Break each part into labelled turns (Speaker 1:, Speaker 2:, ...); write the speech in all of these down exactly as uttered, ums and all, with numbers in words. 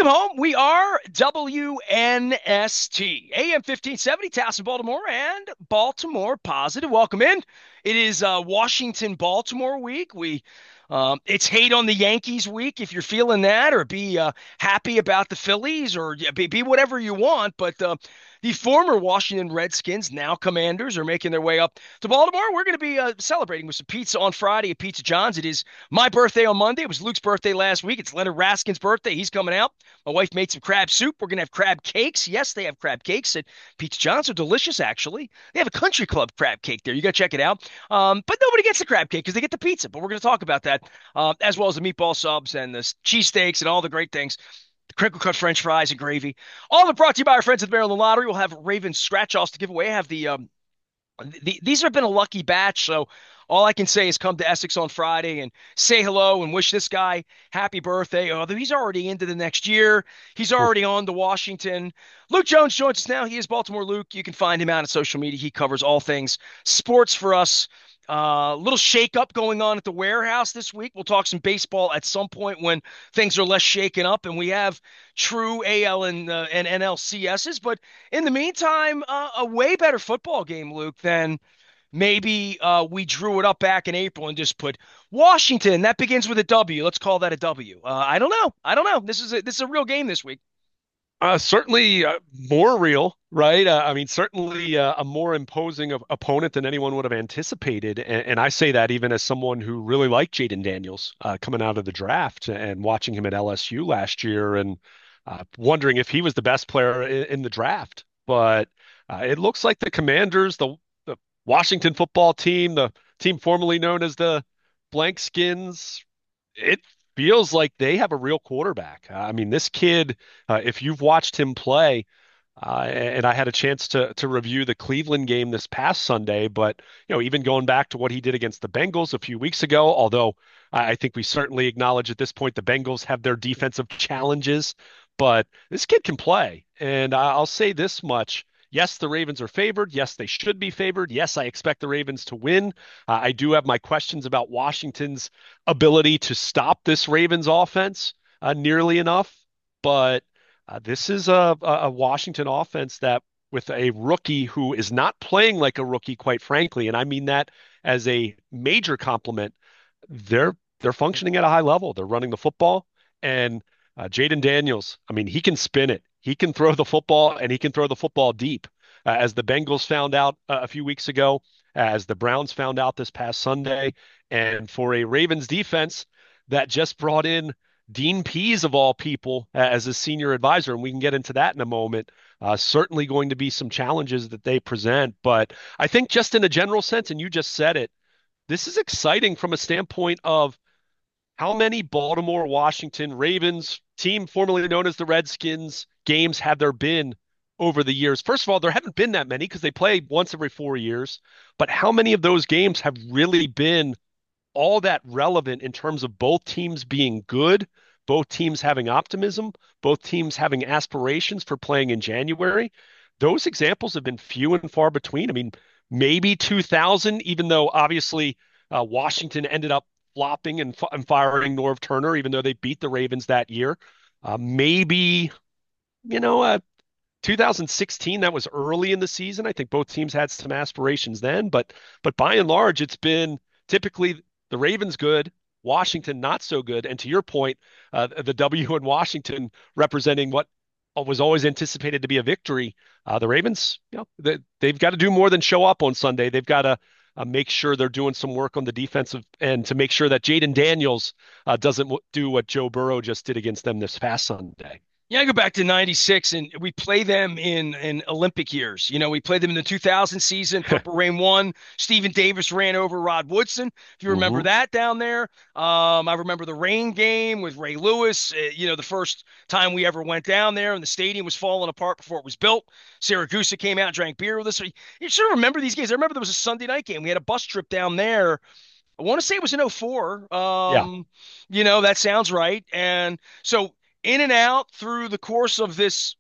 Speaker 1: Welcome home. We are W N S T, A M fifteen seventy, Towson, Baltimore, and Baltimore Positive. Welcome in. It is uh, Washington Baltimore week. We um, It's hate on the Yankees week if you're feeling that, or be uh, happy about the Phillies, or yeah, be, be whatever you want. But uh, the former Washington Redskins, now Commanders, are making their way up to Baltimore. We're going to be uh, celebrating with some pizza on Friday at Pizza John's. It is my birthday on Monday. It was Luke's birthday last week. It's Leonard Raskin's birthday. He's coming out. My wife made some crab soup. We're going to have crab cakes. Yes, they have crab cakes at Pizza John's. They're delicious, actually. They have a country club crab cake there. You got to check it out. Um, but nobody gets the crab cake because they get the pizza. But we're going to talk about that, uh, as well as the meatball subs and the cheesesteaks and all the great things. The crinkle cut French fries and gravy. All of it brought to you by our friends at the Maryland Lottery. We'll have Ravens scratch-offs to give away. I have the um, the, these have been a lucky batch, so all I can say is come to Essex on Friday and say hello and wish this guy happy birthday. Although he's already into the next year, he's already on to Washington. Luke Jones joins us now. He is Baltimore Luke. You can find him out on social media. He covers all things sports for us. A uh, little shakeup going on at the warehouse this week. We'll talk some baseball at some point when things are less shaken up and we have true A L and, uh, and N L C S's. But in the meantime, uh, a way better football game, Luke, than maybe uh, we drew it up back in April and just put Washington. That begins with a W. Let's call that a W. Uh, I don't know. I don't know. This is a, this is a real game this week.
Speaker 2: Uh, certainly uh, more real, right? Uh, I mean, certainly uh, a more imposing of opponent than anyone would have anticipated. And, and I say that even as someone who really liked Jaden Daniels uh, coming out of the draft and watching him at L S U last year and uh, wondering if he was the best player in, in the draft. But uh, it looks like the Commanders, the, the Washington football team, the team formerly known as the Blank Skins, it feels like they have a real quarterback. I mean, this kid, uh, if you've watched him play, uh, and I had a chance to to review the Cleveland game this past Sunday, but you know, even going back to what he did against the Bengals a few weeks ago, although I I think we certainly acknowledge at this point the Bengals have their defensive challenges, but this kid can play. And I- I'll say this much. Yes, the Ravens are favored. Yes, they should be favored. Yes, I expect the Ravens to win. Uh, I do have my questions about Washington's ability to stop this Ravens offense uh, nearly enough, but uh, this is a, a Washington offense that, with a rookie who is not playing like a rookie, quite frankly, and I mean that as a major compliment, they're they're functioning at a high level. They're running the football, and uh, Jaden Daniels, I mean, he can spin it. He can throw the football, and he can throw the football deep. Uh, as the Bengals found out uh, a few weeks ago, as the Browns found out this past Sunday, and for a Ravens defense that just brought in Dean Pease of all people as a senior advisor, and we can get into that in a moment. Uh, certainly going to be some challenges that they present, but I think just in a general sense, and you just said it, this is exciting from a standpoint of how many Baltimore, Washington Ravens, team formerly known as the Redskins, games have there been over the years? First of all, there haven't been that many because they play once every four years. But how many of those games have really been all that relevant in terms of both teams being good, both teams having optimism, both teams having aspirations for playing in January? Those examples have been few and far between. I mean, maybe two thousand, even though obviously uh, Washington ended up flopping and, f- and firing Norv Turner, even though they beat the Ravens that year. Uh, maybe, you know, uh, two thousand sixteen, that was early in the season. I think both teams had some aspirations then, but but by and large, it's been typically the Ravens good, Washington not so good. And to your point, uh, the W in Washington representing what was always anticipated to be a victory. Uh, the Ravens, you know, they, they've got to do more than show up on Sunday. They've got to uh, make sure they're doing some work on the defensive end to make sure that Jaden Daniels uh, doesn't w- do what Joe Burrow just did against them this past Sunday.
Speaker 1: Yeah, I go back to ninety-six and we play them in, in Olympic years. You know, we played them in the two thousand season. Purple Rain won. Stephen Davis ran over Rod Woodson. If you remember
Speaker 2: hmm
Speaker 1: that down there. Um, I remember the rain game with Ray Lewis. Uh, you know, the first time we ever went down there and the stadium was falling apart before it was built. Saragusa came out and drank beer with us. So you, you should remember these games. I remember there was a Sunday night game. We had a bus trip down there. I want to say it was in 'oh four.
Speaker 2: Yeah.
Speaker 1: Um, you know, that sounds right. And so in and out through the course of this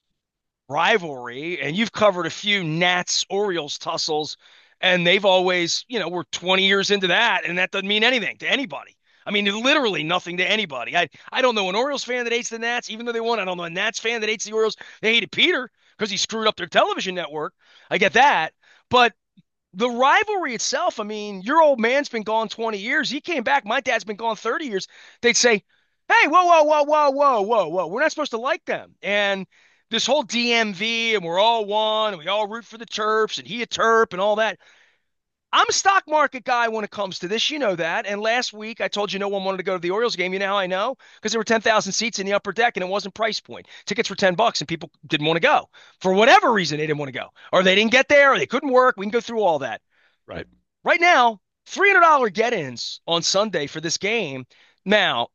Speaker 1: rivalry, and you've covered a few Nats Orioles tussles, and they've always, you know, we're twenty years into that, and that doesn't mean anything to anybody. I mean, literally nothing to anybody. I, I don't know an Orioles fan that hates the Nats, even though they won. I don't know a Nats fan that hates the Orioles. They hated Peter because he screwed up their television network. I get that. But the rivalry itself, I mean, your old man's been gone twenty years. He came back. My dad's been gone thirty years. They'd say, hey, whoa, whoa, whoa, whoa, whoa, whoa, whoa. We're not supposed to like them. And this whole D M V and we're all one and we all root for the Terps and he a Terp and all that. I'm a stock market guy when it comes to this. You know that. And last week I told you no one wanted to go to the Orioles game. You know how I know? Because there were ten thousand seats in the upper deck and it wasn't price point. Tickets were ten bucks and people didn't want to go. For whatever reason, they didn't want to go. Or they didn't get there or they couldn't work. We can go through all that.
Speaker 2: Right.
Speaker 1: Right now, three hundred dollars get-ins on Sunday for this game. Now,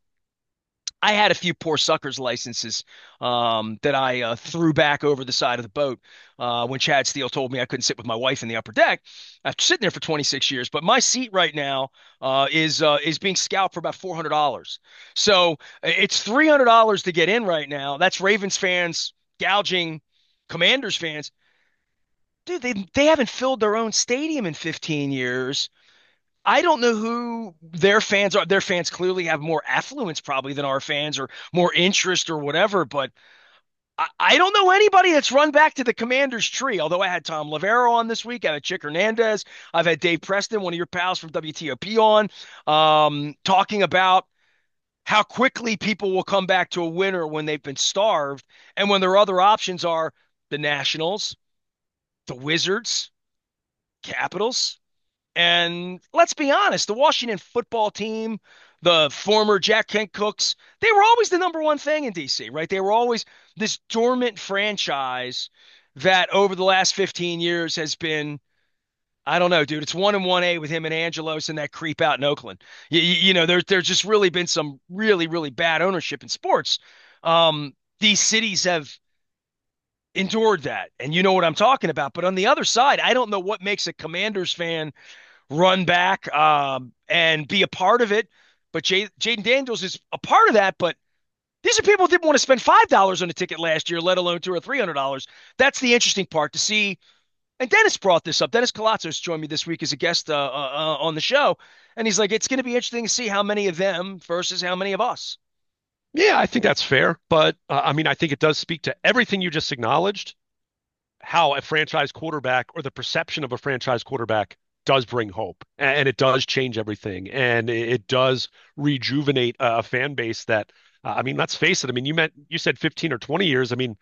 Speaker 1: I had a few poor suckers licenses um, that I uh, threw back over the side of the boat uh, when Chad Steele told me I couldn't sit with my wife in the upper deck after sitting there for twenty-six years. But my seat right now uh, is uh, is being scalped for about four hundred dollars. So it's three hundred dollars to get in right now. That's Ravens fans gouging Commanders fans. Dude, they they haven't filled their own stadium in fifteen years. I don't know who their fans are. Their fans clearly have more affluence probably than our fans or more interest or whatever, but I, I don't know anybody that's run back to the Commander's tree. Although I had Tom Lavero on this week, I had Chick Hernandez, I've had Dave Preston, one of your pals from W T O P on, um, talking about how quickly people will come back to a winner when they've been starved and when their other options are the Nationals, the Wizards, Capitals. And let's be honest, the Washington football team, the former Jack Kent Cooks, they were always the number one thing in D C, right? They were always this dormant franchise that over the last fifteen years has been, I don't know, dude, it's one and one A with him and Angelos and that creep out in Oakland. You, you know, there's there's just really been some really, really bad ownership in sports. Um, these cities have endured that, and you know what I'm talking about. But on the other side, I don't know what makes a Commanders fan run back um, and be a part of it. But J- Jaden Daniels is a part of that. But these are people who didn't want to spend five dollars on a ticket last year, let alone two or three hundred dollars. That's the interesting part to see. And Dennis brought this up. Dennis Colatzos joined me this week as a guest uh, uh, uh, on the show, and he's like, "It's going to be interesting to see how many of them versus how many of us."
Speaker 2: Yeah, I think that's fair. But uh, I mean, I think it does speak to everything you just acknowledged, how a franchise quarterback or the perception of a franchise quarterback does bring hope and it does change everything and it does rejuvenate a fan base that uh, I mean, let's face it. I mean, you meant you said fifteen or twenty years. I mean,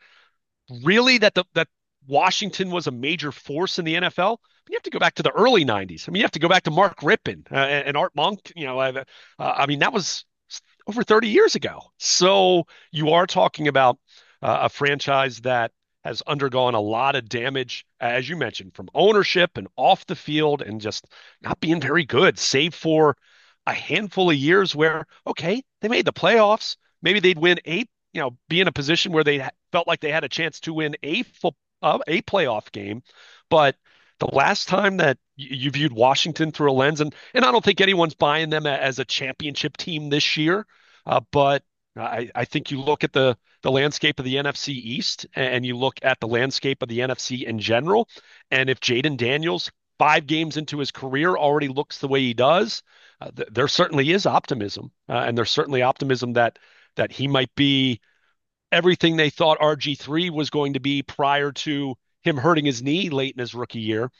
Speaker 2: really that the that Washington was a major force in the N F L? You have to go back to the early nineties. I mean, you have to go back to Mark Rippon uh, and, and Art Monk. You know, uh, I mean, that was over thirty years ago. So you are talking about uh, a franchise that has undergone a lot of damage, as you mentioned, from ownership and off the field and just not being very good, save for a handful of years where, okay, they made the playoffs. Maybe they'd win eight, you know, be in a position where they felt like they had a chance to win a full, uh, a playoff game. But the last time that you viewed Washington through a lens, and and I don't think anyone's buying them as a championship team this year, uh, but I, I think you look at the the landscape of the N F C East and you look at the landscape of the N F C in general, and if Jaden Daniels, five games into his career, already looks the way he does, uh, th- there certainly is optimism, uh, and there's certainly optimism that that he might be everything they thought R G three was going to be prior to him hurting his knee late in his rookie year.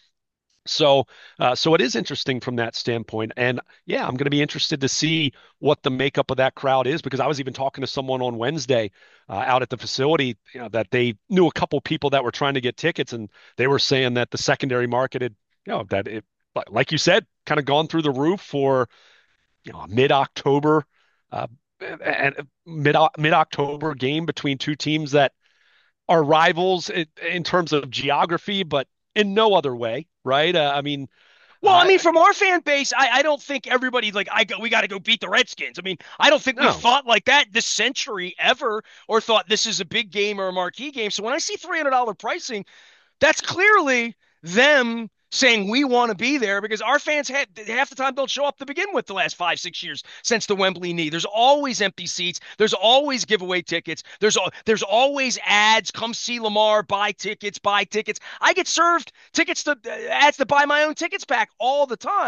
Speaker 2: So, uh, so it is interesting from that standpoint. And yeah, I'm going to be interested to see what the makeup of that crowd is because I was even talking to someone on Wednesday uh, out at the facility, you know, that they knew a couple people that were trying to get tickets, and they were saying that the secondary market had, you know, that it, like you said, kind of gone through the roof for, you know, a mid-October, uh, and mid mid-October game between two teams that are rivals in, in terms of geography, but in no other way, right? Uh, I mean,
Speaker 1: Well, I
Speaker 2: uh,
Speaker 1: mean, from our fan base, I, I don't think everybody like I go, we got to go beat the Redskins. I mean, I don't think we
Speaker 2: no,
Speaker 1: thought like that this century ever, or thought this is a big game or a marquee game. So when I see three hundred dollars pricing, that's clearly them saying we want to be there because our fans had, half the time don't show up to begin with the last five, six years since the Wembley knee. There's always empty seats. There's always giveaway tickets. There's there's always ads. Come see Lamar, buy tickets, buy tickets. I get served tickets to ads to buy my own tickets back all the time.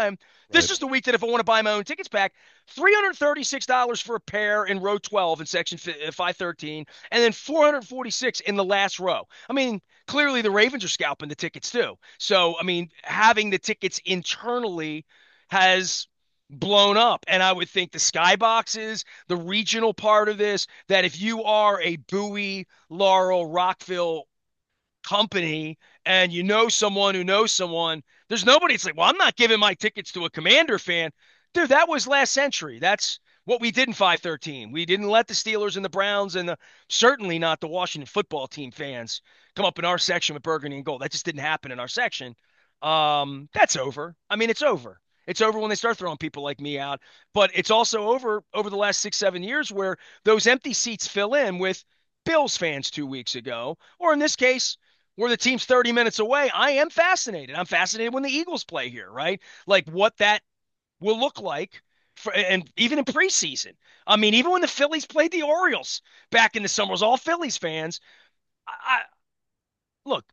Speaker 1: This
Speaker 2: Right.
Speaker 1: is the week that if I want to buy my own tickets back, three hundred thirty-six dollars for a pair in row twelve in section five thirteen, and then four hundred forty-six in the last row. I mean, clearly the Ravens are scalping the tickets too. So, I mean, having the tickets internally has blown up. And I would think the skyboxes, the regional part of this, that if you are a Bowie, Laurel, Rockville company and you know someone who knows someone, there's nobody. It's like, well, I'm not giving my tickets to a Commander fan. Dude, that was last century. That's what we did in five thirteen. We didn't let the Steelers and the Browns and the, certainly not the Washington football team fans come up in our section with burgundy and gold. That just didn't happen in our section. Um, that's over. I mean, it's over. It's over when they start throwing people like me out. But it's also over over the last six, seven years where those empty seats fill in with Bills fans two weeks ago, or in this case, where the team's thirty minutes away. I am fascinated. I'm fascinated when the Eagles play here, right? Like what that will look like for, and even in preseason. I mean, even when the Phillies played the Orioles back in the summer, it was all Phillies fans. I, I look,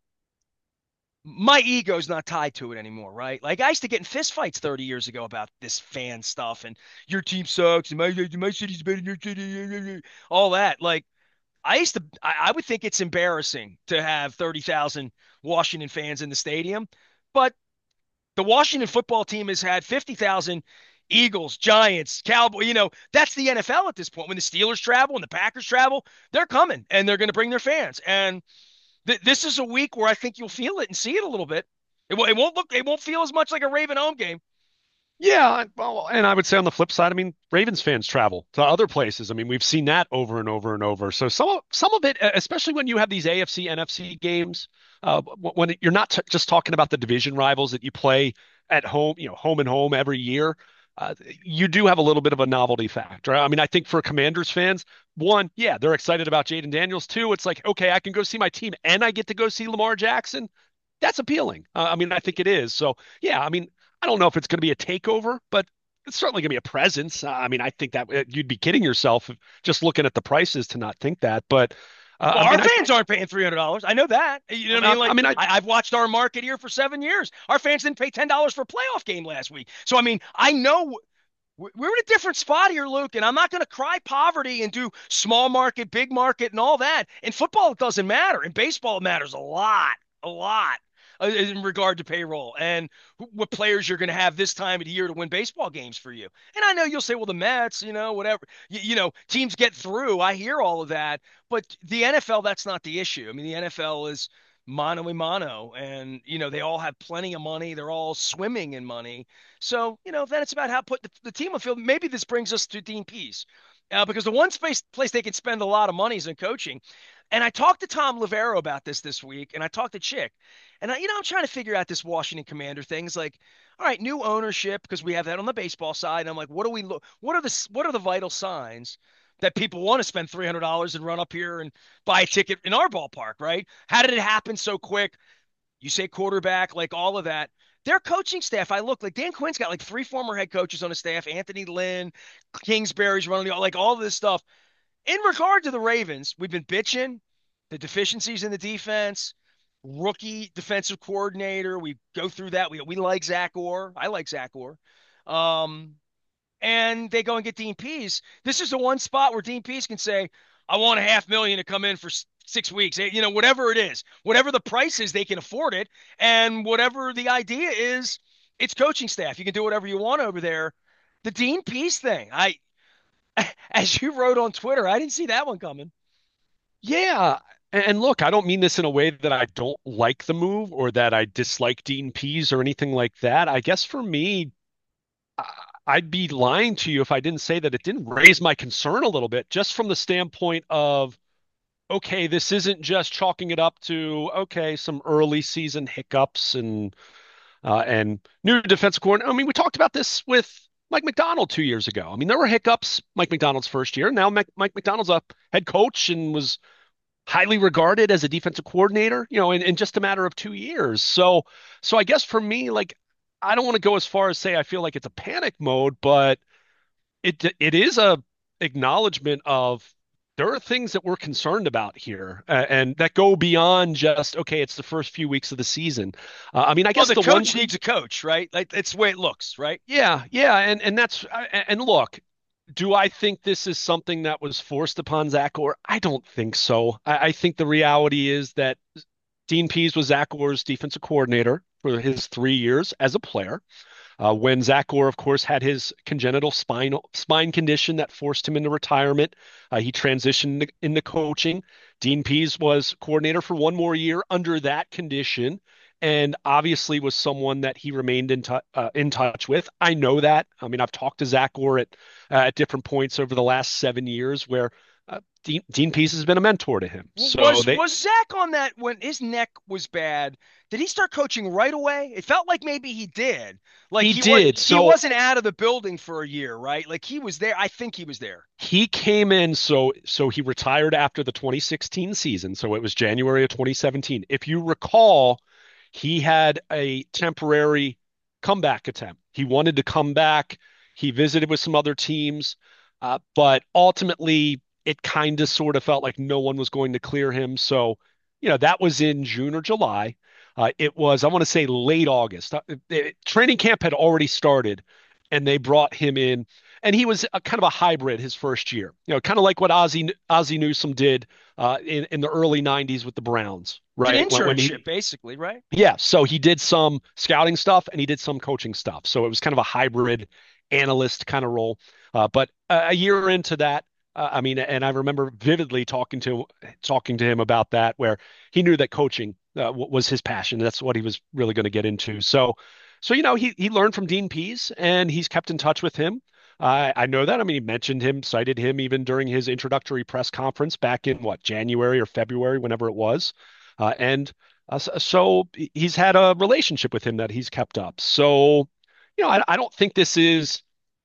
Speaker 1: my ego's not tied to it anymore, right? Like I used to get in fistfights thirty years ago about this fan stuff and your team sucks and my my city's better than your city, all that. Like I used to, I, I would think it's embarrassing to have thirty thousand Washington fans in the stadium, but the Washington football team has had fifty thousand Eagles, Giants, Cowboys. You know, that's the N F L at this point. When the Steelers travel and the Packers travel, they're coming and they're going to bring their fans. And th- this is a week where I think you'll feel it and see it a little bit. It, w- it won't look, it won't feel as much like a Raven home game.
Speaker 2: Yeah, well, and I would say on the flip side, I mean, Ravens fans travel to other places. I mean, we've seen that over and over and over. So some of some of it, especially when you have these A F C, N F C games, uh, when you're not t just talking about the division rivals that you play at home, you know, home and home every year, uh, you do have a little bit of a novelty factor. I mean, I think for Commanders fans, one, yeah, they're excited about Jayden Daniels. Two, it's like, okay, I can go see my team and I get to go see Lamar Jackson. That's appealing. Uh, I mean, I think it is. So yeah, I mean. I don't know if it's going to be a takeover, but it's certainly going to be a presence. Uh, I mean, I think that uh, you'd be kidding yourself just looking at the prices to not think that. But uh,
Speaker 1: Well,
Speaker 2: I
Speaker 1: our
Speaker 2: mean, I,
Speaker 1: fans aren't paying three hundred dollars. I know that. You know what I
Speaker 2: I,
Speaker 1: mean?
Speaker 2: I
Speaker 1: Like,
Speaker 2: mean, I,
Speaker 1: I, I've watched our market here for seven years. Our fans didn't pay ten dollars for a playoff game last week. So, I mean, I know we're in a different spot here, Luke, and I'm not going to cry poverty and do small market, big market, and all that. In football, it doesn't matter. In baseball, it matters a lot, a lot uh, in regard to payroll and what players you're going to have this time of the year to win baseball games for you. And I know you'll say, well, the Mets, you know, whatever, you, you know, teams get through. I hear all of that, but the N F L, that's not the issue. I mean, the N F L is mano a mano, and you know they all have plenty of money. They're all swimming in money. So, you know, then it's about how put the, the team on field. Maybe this brings us to Dean Pease. Uh, because the one space place they can spend a lot of money is in coaching. And I talked to Tom Lavero about this this week, and I talked to Chick. And, I, you know, I'm trying to figure out this Washington Commander thing. It's like, all right, new ownership, because we have that on the baseball side. And I'm like, what do we look? What are the what are the vital signs that people want to spend three hundred dollars and run up here and buy a ticket in our ballpark, right? How did it happen so quick? You say quarterback, like all of that. Their coaching staff, I look like Dan Quinn's got like three former head coaches on his staff. Anthony Lynn, Kingsbury's running like all this stuff. In regard to the Ravens, we've been bitching the deficiencies in the defense, rookie defensive coordinator. We go through that. We we like Zach Orr. I like Zach Orr. Um, and they go and get Dean Pease. This is the one spot where Dean Pease can say, I want a half million to come in for six weeks. You know, whatever it is, whatever the price is, they can afford it. And whatever the idea is, it's coaching staff. You can do whatever you want over there. The Dean Pease thing, I, as you wrote on Twitter, I didn't see that one coming.
Speaker 2: yeah. And look, I don't mean this in a way that I don't like the move or that I dislike Dean Pease or anything like that. I guess for me, I- I'd be lying to you if I didn't say that it didn't raise my concern a little bit, just from the standpoint of okay, this isn't just chalking it up to okay, some early season hiccups and uh, and new defensive coordinator. I mean, we talked about this with Mike Macdonald two years ago. I mean, there were hiccups Mike Macdonald's first year. Now Mike, Mike Macdonald's a head coach and was highly regarded as a defensive coordinator, you know, in, in just a matter of two years. So, so I guess for me, like, I don't want to go as far as say I feel like it's a panic mode, but it it is a acknowledgement of there are things that we're concerned about here, uh, and that go beyond just, okay, it's the first few weeks of the season. Uh, I mean, I
Speaker 1: Well,
Speaker 2: guess
Speaker 1: the
Speaker 2: the one,
Speaker 1: coach needs a coach, right? Like it's the way it looks, right?
Speaker 2: yeah, yeah, and and that's and look, do I think this is something that was forced upon Zach Orr? I don't think so. I, I think the reality is that Dean Pease was Zach Orr's defensive coordinator for his three years as a player. Uh, when Zach Orr, of course, had his congenital spine spine condition that forced him into retirement, uh, he transitioned into coaching. Dean Pease was coordinator for one more year under that condition, and obviously was someone that he remained in, tu- uh, in touch with. I know that. I mean, I've talked to Zach Orr at uh, at different points over the last seven years where uh, Dean, Dean Pease has been a mentor to him. So
Speaker 1: Was
Speaker 2: they
Speaker 1: was Zach on that when his neck was bad? Did he start coaching right away? It felt like maybe he did. Like
Speaker 2: he
Speaker 1: he was
Speaker 2: did.
Speaker 1: he
Speaker 2: So
Speaker 1: wasn't out of the building for a year, right? Like he was there. I think he was there.
Speaker 2: he came in, so so he retired after the twenty sixteen season, so it was January of twenty seventeen. If you recall, he had a temporary comeback attempt. He wanted to come back. He visited with some other teams, uh, but ultimately it kind of sort of felt like no one was going to clear him. So, you know, that was in June or July. Uh, it was, I want to say, late August. Uh, it- training camp had already started, and they brought him in, and he was a, kind of a hybrid his first year. You know, kind of like what Ozzie Ozzie Newsome did uh, in in the early nineties with the Browns,
Speaker 1: It's an
Speaker 2: right? When, when
Speaker 1: internship,
Speaker 2: he,
Speaker 1: basically, right?
Speaker 2: yeah, so he did some scouting stuff and he did some coaching stuff. So it was kind of a hybrid analyst kind of role. Uh, but a, a year into that, uh, I mean, and I remember vividly talking to talking to him about that, where he knew that coaching uh, was his passion. That's what he was really going to get into. So, so you know, he he learned from Dean Pease and he's kept in touch with him. I I know that. I mean, he mentioned him, cited him even during his introductory press conference back in what, January or February, whenever it was. Uh, and uh, so, so he's had a relationship with him that he's kept up. So, you know, I, I don't think this is,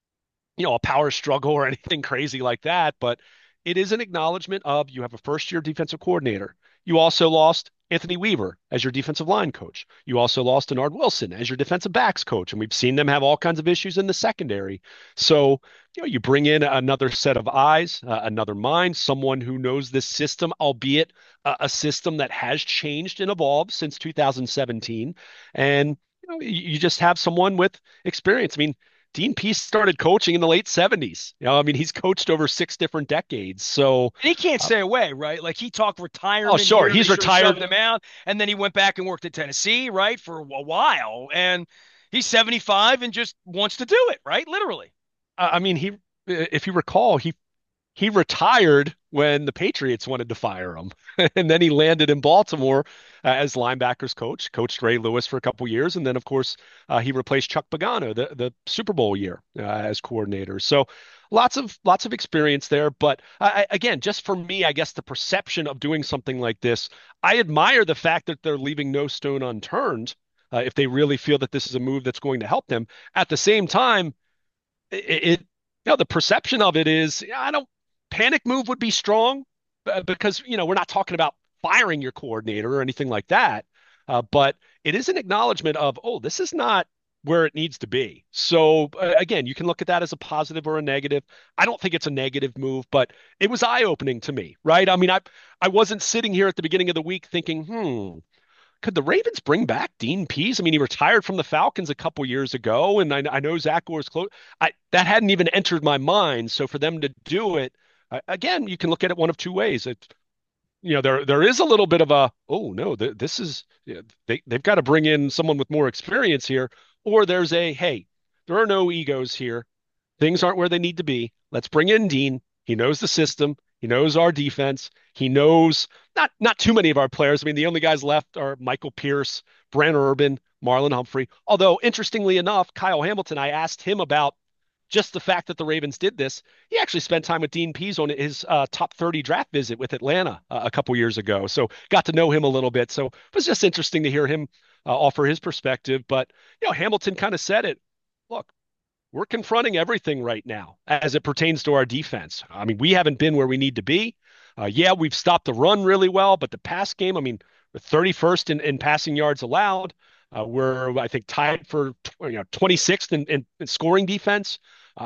Speaker 2: you know, a power struggle or anything crazy like that, but it is an acknowledgement of you have a first year defensive coordinator. You also lost Anthony Weaver as your defensive line coach. You also lost Denard Wilson as your defensive backs coach. And we've seen them have all kinds of issues in the secondary. So, you know, you bring in another set of eyes, uh, another mind, someone who knows this system, albeit a, a system that has changed and evolved since two thousand seventeen. And, you know, you, you just have someone with experience. I mean, Dean Pease started coaching in the late seventies. You know, I mean, he's coached over six different decades. So,
Speaker 1: And he can't
Speaker 2: uh,
Speaker 1: stay away, right? Like he talked
Speaker 2: oh,
Speaker 1: retirement
Speaker 2: sure,
Speaker 1: here. They
Speaker 2: he's
Speaker 1: sort of shoved
Speaker 2: retired.
Speaker 1: him out, and then he went back and worked at Tennessee, right, for a while. And he's seventy-five and just wants to do it, right? Literally.
Speaker 2: I mean, he, if you recall, he he retired when the Patriots wanted to fire him, and then he landed in Baltimore uh, as linebackers coach, coached Ray Lewis for a couple years, and then of course uh, he replaced Chuck Pagano the the Super Bowl year uh, as coordinator. So lots of lots of experience there. But I, again, just for me, I guess the perception of doing something like this, I admire the fact that they're leaving no stone unturned. Uh, if they really feel that this is a move that's going to help them. At the same time, it, it you know the perception of it is, yeah, I don't panic move would be strong uh, because you know we're not talking about firing your coordinator or anything like that, uh, but it is an acknowledgement of, oh, this is not where it needs to be. So uh, again, you can look at that as a positive or a negative. I don't think it's a negative move, but it was eye-opening to me, right? I mean, I I wasn't sitting here at the beginning of the week thinking, hmm, could the Ravens bring back Dean Pease? I mean, he retired from the Falcons a couple years ago, and I, I know Zach Orr's close. I that hadn't even entered my mind. So for them to do it, uh, again, you can look at it one of two ways. It, you know, there there is a little bit of a, oh no, th this is, yeah, they they've got to bring in someone with more experience here, or there's a, hey, there are no egos here. Things aren't where they need to be. Let's bring in Dean. He knows the system. He knows our defense. He knows not not too many of our players. I mean, the only guys left are Michael Pierce, Brant Urban, Marlon Humphrey. Although, interestingly enough, Kyle Hamilton, I asked him about just the fact that the Ravens did this. He actually spent time with Dean Pease on his uh, top thirty draft visit with Atlanta uh, a couple years ago. So got to know him a little bit. So it was just interesting to hear him uh, offer his perspective. But, you know, Hamilton kind of said it. Look, we're confronting everything right now as it pertains to our defense. I mean, we haven't been where we need to be. Uh, yeah, we've stopped the run really well, but the pass game, I mean, we're thirty-first in, in passing yards allowed. Uh, we're, I think, tied for you know twenty-sixth in, in, in scoring defense. Uh, it,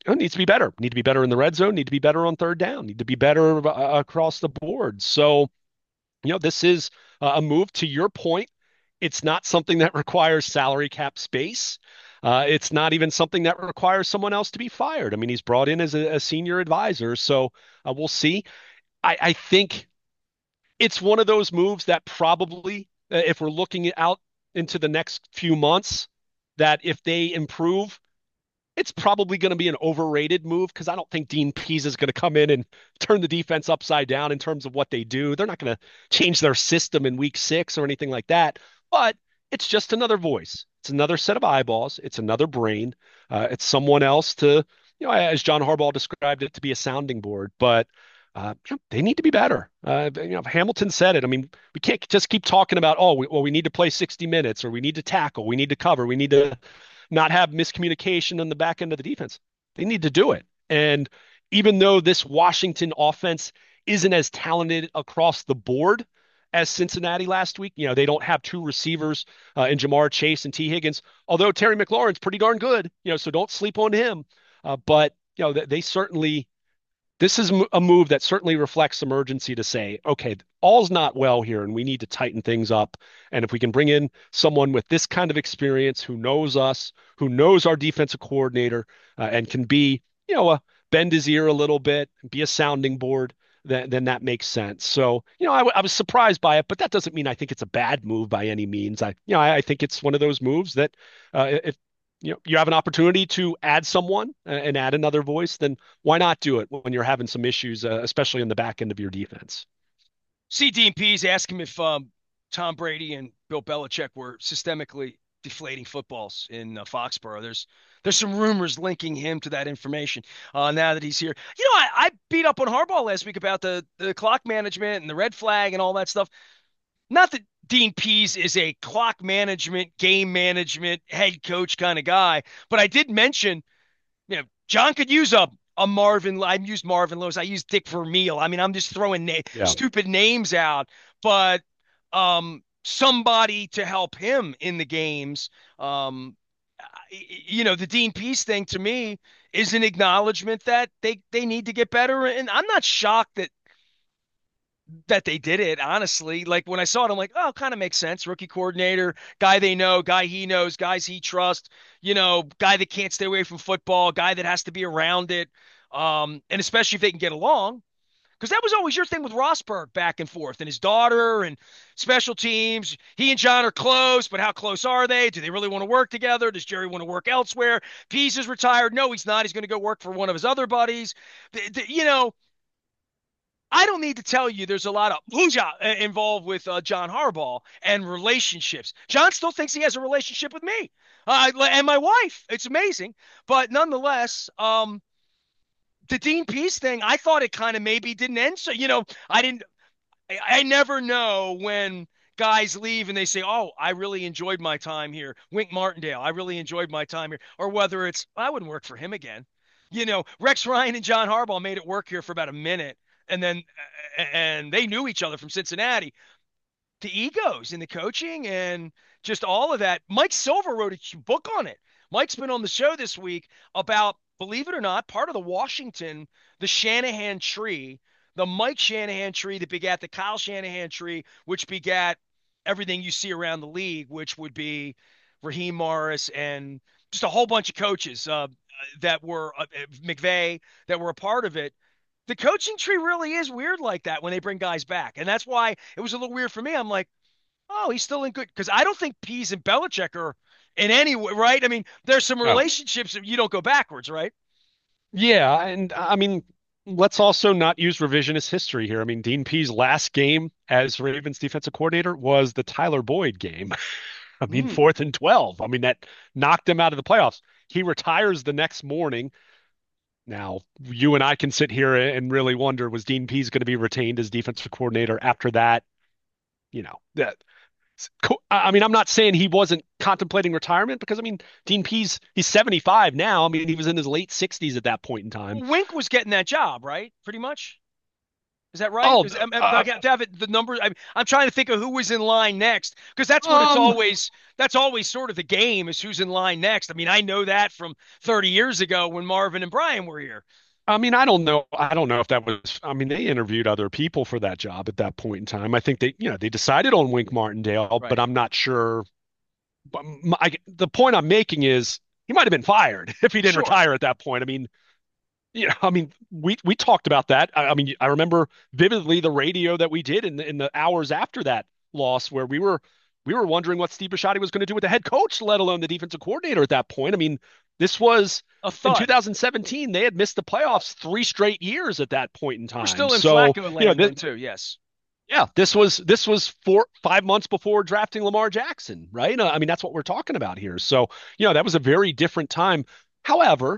Speaker 2: it needs to be better. Need to be better in the red zone. Need to be better on third down. Need to be better uh, across the board. So, you know, this is uh, a move to your point. It's not something that requires salary cap space. Uh, it's not even something that requires someone else to be fired. I mean, he's brought in as a, a senior advisor. So uh, we'll see. I, I think it's one of those moves that probably, uh, if we're looking out into the next few months, that if they improve, it's probably going to be an overrated move because I don't think Dean Pease is going to come in and turn the defense upside down in terms of what they do. They're not going to change their system in week six or anything like that. But it's just another voice. It's another set of eyeballs. It's another brain. Uh, it's someone else to, you know, as John Harbaugh described it, to be a sounding board. But uh, you know, they need to be better. Uh, you know, Hamilton said it. I mean, we can't just keep talking about, oh, we, well, we need to play sixty minutes or we need to tackle, we need to cover, we need to not have miscommunication on the back end of the defense. They need to do it. And even though this Washington offense isn't as talented across the board as Cincinnati last week, you know, they don't have two receivers uh, in Jamar Chase and T. Higgins, although Terry McLaurin's pretty darn good, you know, so don't sleep on him. Uh, but, you know, they, they certainly this is a move that certainly reflects some urgency to say, okay, all's not well here and we need to tighten things up. And if we can bring in someone with this kind of experience who knows us, who knows our defensive coordinator, uh, and can be, you know, a, bend his ear a little bit, be a sounding board, then, then that makes sense. So, you know, I, I was surprised by it, but that doesn't mean I think it's a bad move by any means. I, you know, I, I think it's one of those moves that uh, if you know you have an opportunity to add someone uh, and add another voice, then why not do it when you're having some issues, uh, especially in the back end of your defense?
Speaker 1: See Dean Pease ask him if um, Tom Brady and Bill Belichick were systemically deflating footballs in uh, Foxborough. There's there's some rumors linking him to that information uh, now that he's here. You know, I, I beat up on Harbaugh last week about the the clock management and the red flag and all that stuff. Not that Dean Pease is a clock management, game management, head coach kind of guy, but I did mention, you know, John could use a a Marvin. I used Marvin Lewis. I used Dick Vermeil. I mean, I'm just throwing na-
Speaker 2: Yeah.
Speaker 1: stupid names out, but um, somebody to help him in the games. Um, you know, the Dean Pease thing to me is an acknowledgement that they they need to get better. And I'm not shocked that that they did it, honestly. Like when I saw it, I'm like, oh, it kind of makes sense. Rookie coordinator, guy they know, guy he knows, guys he trusts, you know, guy that can't stay away from football, guy that has to be around it. Um, and especially if they can get along. Because that was always your thing with Rosberg back and forth and his daughter and special teams. He and John are close, but how close are they? Do they really want to work together? Does Jerry want to work elsewhere? Pease is retired. No, he's not. He's going to go work for one of his other buddies. The, the, you know, I don't need to tell you there's a lot of hooja involved with uh, John Harbaugh and relationships. John still thinks he has a relationship with me uh, and my wife. It's amazing. But nonetheless, um, the Dean Pease thing, I thought it kind of maybe didn't end. So, you know, I didn't, I, I never know when guys leave and they say, oh, I really enjoyed my time here. Wink Martindale, I really enjoyed my time here. Or whether it's, I wouldn't work for him again. You know, Rex Ryan and John Harbaugh made it work here for about a minute. And then, and they knew each other from Cincinnati. The egos in the coaching and just all of that. Mike Silver wrote a book on it. Mike's been on the show this week about, believe it or not, part of the Washington, the Shanahan tree, the Mike Shanahan tree that begat the Kyle Shanahan tree, which begat everything you see around the league, which would be Raheem Morris and just a whole bunch of coaches uh, that were uh, McVay that were a part of it. The coaching tree really is weird like that when they bring guys back. And that's why it was a little weird for me. I'm like, oh, he's still in good because I don't think Pease and Belichick are in any way, right? I mean, there's some
Speaker 2: No.
Speaker 1: relationships that you don't go backwards, right?
Speaker 2: Yeah, and I mean, let's also not use revisionist history here. I mean, Dean Pease' last game as Ravens defensive coordinator was the Tyler Boyd game. I mean,
Speaker 1: Mm.
Speaker 2: fourth and twelve. I mean, that knocked him out of the playoffs. He retires the next morning. Now, you and I can sit here and really wonder, was Dean Pease going to be retained as defensive coordinator after that? You know, that I mean, I'm not saying he wasn't contemplating retirement because I mean, Dean Pease, he's seventy-five now. I mean, he was in his late sixties at that point in time.
Speaker 1: Wink was getting that job, right? Pretty much. Is that right?
Speaker 2: Oh,
Speaker 1: Is, am, am- do I
Speaker 2: uh,
Speaker 1: got- do I have it- the number? I'm, I'm trying to think of who was in line next because that's what it's
Speaker 2: um,
Speaker 1: always. That's always sort of the game is who's in line next. I mean, I know that from thirty years ago when Marvin and Brian were here.
Speaker 2: I mean, I don't know. I don't know if that was. I mean, they interviewed other people for that job at that point in time. I think they, you know, they decided on Wink Martindale, but
Speaker 1: Right.
Speaker 2: I'm not sure. But my, the point I'm making is he might have been fired if he didn't
Speaker 1: Sure.
Speaker 2: retire at that point. I mean, you know, I mean, we we talked about that. I, I mean, I remember vividly the radio that we did in the, in the hours after that loss, where we were we were wondering what Steve Bisciotti was going to do with the head coach, let alone the defensive coordinator at that point. I mean, this was
Speaker 1: A
Speaker 2: in
Speaker 1: thud.
Speaker 2: two thousand seventeen. They had missed the playoffs three straight years at that point in
Speaker 1: We're
Speaker 2: time.
Speaker 1: still in
Speaker 2: So,
Speaker 1: Flacco
Speaker 2: you know,
Speaker 1: land
Speaker 2: this,
Speaker 1: then too. Yes.
Speaker 2: yeah, this was this was four five months before drafting Lamar Jackson, right? Uh, I mean, that's what we're talking about here. So, you know, that was a very different time. However,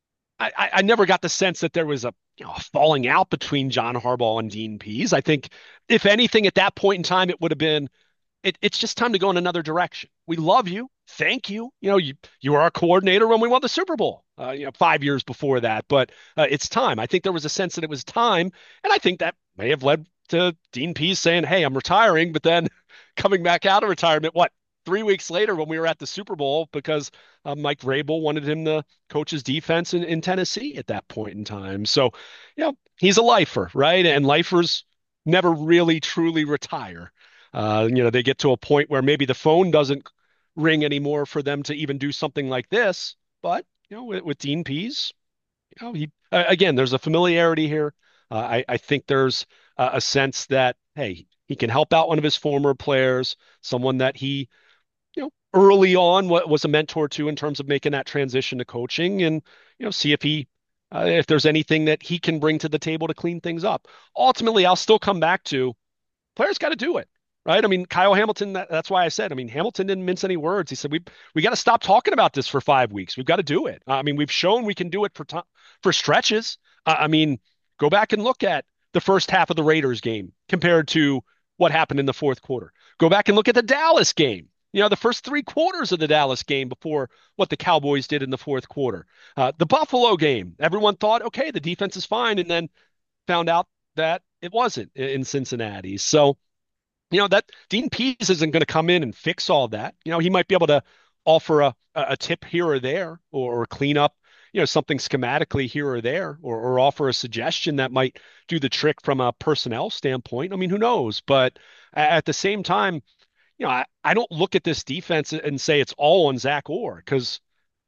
Speaker 2: I, I, I never got the sense that there was a, you know, a falling out between John Harbaugh and Dean Pease. I think, if anything, at that point in time, it would have been, it, it's just time to go in another direction. We love you. Thank you. You know, you you were our coordinator when we won the Super Bowl, uh, you know, five years before that. But uh, it's time. I think there was a sense that it was time, and I think that may have led to Dean Pease saying, "Hey, I'm retiring," but then coming back out of retirement, what, three weeks later when we were at the Super Bowl because uh, Mike Vrabel wanted him to coach his defense in, in Tennessee at that point in time. So, you know, he's a lifer, right? And lifers never really truly retire. Uh, you know, they get to a point where maybe the phone doesn't ring anymore for them to even do something like this. But, you know, with, with Dean Pease, you know, he, uh, again, there's a familiarity here. Uh, I, I think there's uh, a sense that, hey, he can help out one of his former players, someone that he, you know, early on what was a mentor to in terms of making that transition to coaching, and, you know, see if he, uh, if there's anything that he can bring to the table to clean things up. Ultimately, I'll still come back to players got to do it, right? I mean, Kyle Hamilton, that, that's why I said, I mean, Hamilton didn't mince any words. He said, we we got to stop talking about this for five weeks. We've got to do it. I mean, we've shown we can do it for to- for stretches. Uh, I mean, go back and look at the first half of the Raiders game compared to what happened in the fourth quarter. Go back and look at the Dallas game. You know, the first three quarters of the Dallas game before what the Cowboys did in the fourth quarter. Uh, the Buffalo game, everyone thought, okay, the defense is fine, and then found out that it wasn't in Cincinnati. So, you know, that Dean Pease isn't going to come in and fix all that. You know, he might be able to offer a, a tip here or there, or, or clean up, you know, something schematically here or there, or, or offer a suggestion that might do the trick from a personnel standpoint. I mean, who knows? But at the same time, you know, I, I don't look at this defense and say it's all on Zach Orr, because,